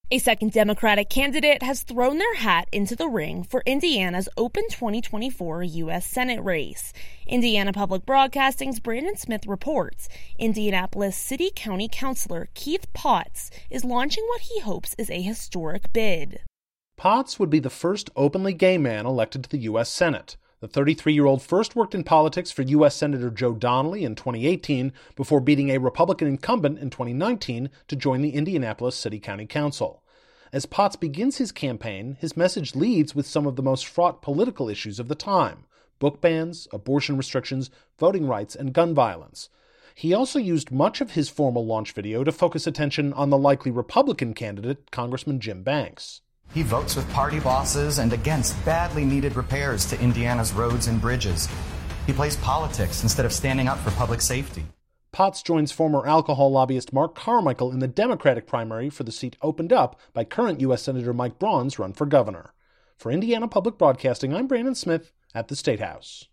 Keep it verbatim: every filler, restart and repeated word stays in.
A second Democratic candidate has thrown their hat into the ring for Indiana's open twenty twenty-four U S Senate race. Indiana Public Broadcasting's Brandon Smith reports Indianapolis City County Councilor Keith Potts is launching what he hopes is a historic bid. Potts would be the first openly gay man elected to the U S Senate. The thirty-three-year-old first worked in politics for U S Senator Joe Donnelly in twenty eighteen before beating a Republican incumbent in twenty nineteen to join the Indianapolis City County Council. As Potts begins his campaign, his message leads with some of the most fraught political issues of the time: book bans, abortion restrictions, voting rights, and gun violence. He also used much of his formal launch video to focus attention on the likely Republican candidate, Congressman Jim Banks. He votes with party bosses and against badly needed repairs to Indiana's roads and bridges. He plays politics instead of standing up for public safety. Potts joins former alcohol lobbyist Mark Carmichael in the Democratic primary for the seat opened up by current U S Senator Mike Braun's run for governor. For Indiana Public Broadcasting, I'm Brandon Smith at the State House.